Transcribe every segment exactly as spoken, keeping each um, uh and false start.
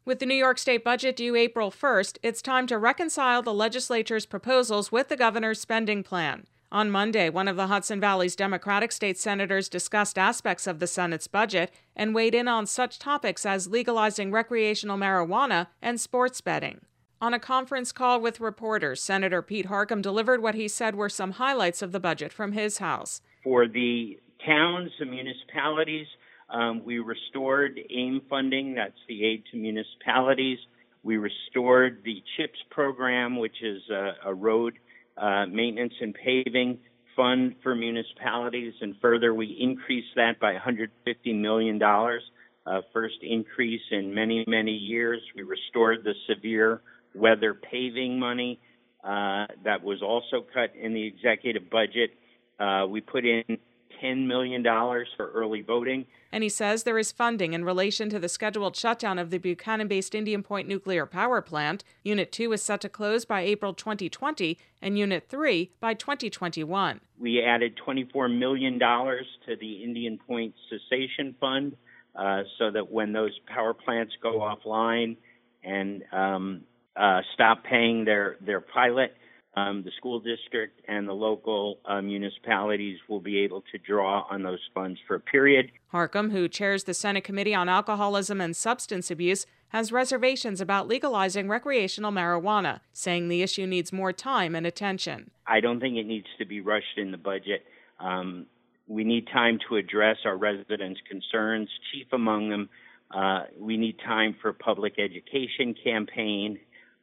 With the New York State budget due April first, it's time to reconcile the legislature's proposals with the governor's spending plan. On Monday, one of the Hudson Valley's Democratic state senators discussed aspects of the Senate's budget and weighed in on such topics as legalizing recreational marijuana and sports betting. On a conference call with reporters, Senator Pete Harckham delivered what he said were some highlights of the budget from his house. For the towns and municipalities, um, we restored AIM funding, that's the aid to municipalities. We restored the CHIPS program, which is a, a road uh, maintenance and paving fund for municipalities, and further, we increased that by one hundred fifty million dollars, uh, first increase in many, many years. We restored the severe weather paving money uh, that was also cut in the executive budget. Uh, we put in ten million dollars for early voting. And he says there is funding in relation to the scheduled shutdown of the Buchanan-based Indian Point nuclear power plant. Unit two is set to close by April twenty twenty and Unit three by twenty twenty-one. We added twenty-four million dollars to the Indian Point cessation fund uh, so that when those power plants go offline and um, uh, stop paying their, their pilot, Um, the school district and the local uh, municipalities will be able to draw on those funds for a period. Harckham, who chairs the Senate Committee on Alcoholism and Substance Abuse, has reservations about legalizing recreational marijuana, saying the issue needs more time and attention. I don't think it needs to be rushed in the budget. Um, we need time to address our residents' concerns, chief among them. Uh, we need time for a public education campaign.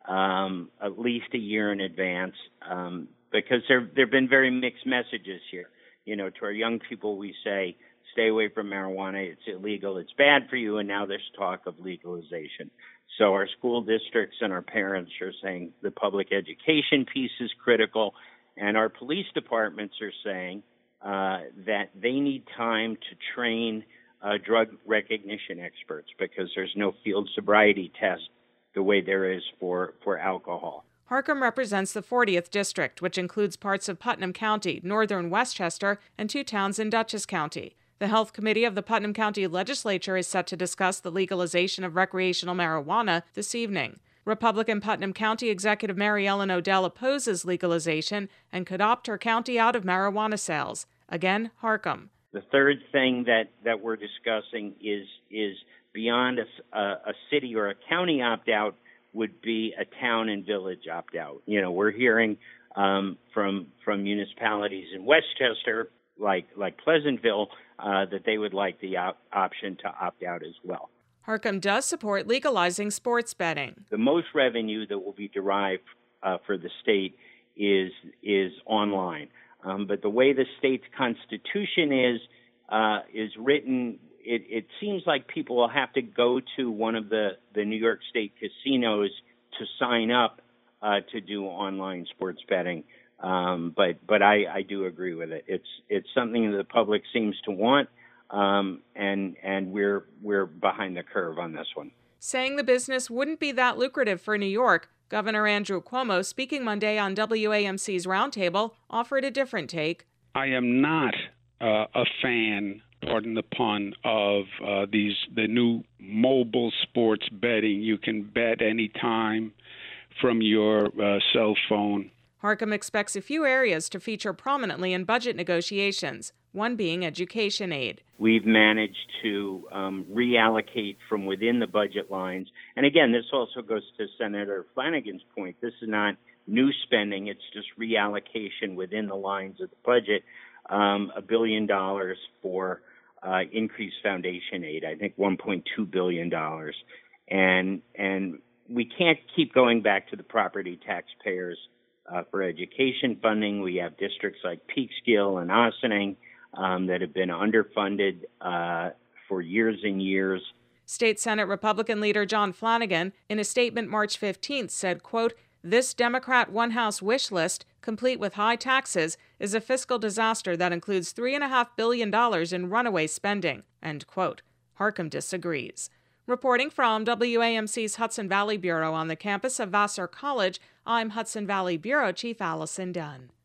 Um, at least a year in advance, um, because there there have been very mixed messages here. You know, to our young people, we say, stay away from marijuana, it's illegal, it's bad for you, and now there's talk of legalization. So our school districts and our parents are saying the public education piece is critical, and our police departments are saying uh, that they need time to train uh, drug recognition experts because there's no field sobriety test the way there is for, for alcohol. Harckham represents the fortieth District, which includes parts of Putnam County, northern Westchester, and two towns in Dutchess County. The Health Committee of the Putnam County Legislature is set to discuss the legalization of recreational marijuana this evening. Republican Putnam County Executive Mary Ellen Odell opposes legalization and could opt her county out of marijuana sales. Again, Harckham. The third thing that, that we're discussing is is beyond a, a, a city or a county opt-out would be a town and village opt-out. You know, we're hearing um, from from municipalities in Westchester, like like Pleasantville, uh, that they would like the op- option to opt out as well. Harckham does support legalizing sports betting. The most revenue that will be derived uh, for the state is is online. Um, but the way the state's constitution is uh, is written, It, it seems like people will have to go to one of the, the New York State casinos to sign up uh, to do online sports betting. Um, but but I, I do agree with it. It's it's something that the public seems to want, um, and and we're we're behind the curve on this one. Saying the business wouldn't be that lucrative for New York, Governor Andrew Cuomo, speaking Monday on W A M C's Roundtable, offered a different take. I am not uh, a fan, pardon the pun, of uh, these the new mobile sports betting. You can bet any time from your uh, cell phone. Harckham expects a few areas to feature prominently in budget negotiations, one being education aid. We've managed to um, reallocate from within the budget lines. And again, this also goes to Senator Flanagan's point. This is not new spending. It's just reallocation within the lines of the budget, um, a billion dollars for uh, increased foundation aid, I think one point two billion dollars. And, and we can't keep going back to the property taxpayers Uh, for education funding. We have districts like Peekskill and Ossining um, that have been underfunded uh, for years and years. State Senate Republican leader John Flanagan, in a statement March fifteenth, said, quote, "This Democrat one-house wish list, complete with high taxes, is a fiscal disaster that includes three point five billion dollars in runaway spending," end quote. Harckham disagrees. Reporting from W A M C's Hudson Valley Bureau on the campus of Vassar College, I'm Hudson Valley Bureau Chief Allison Dunn.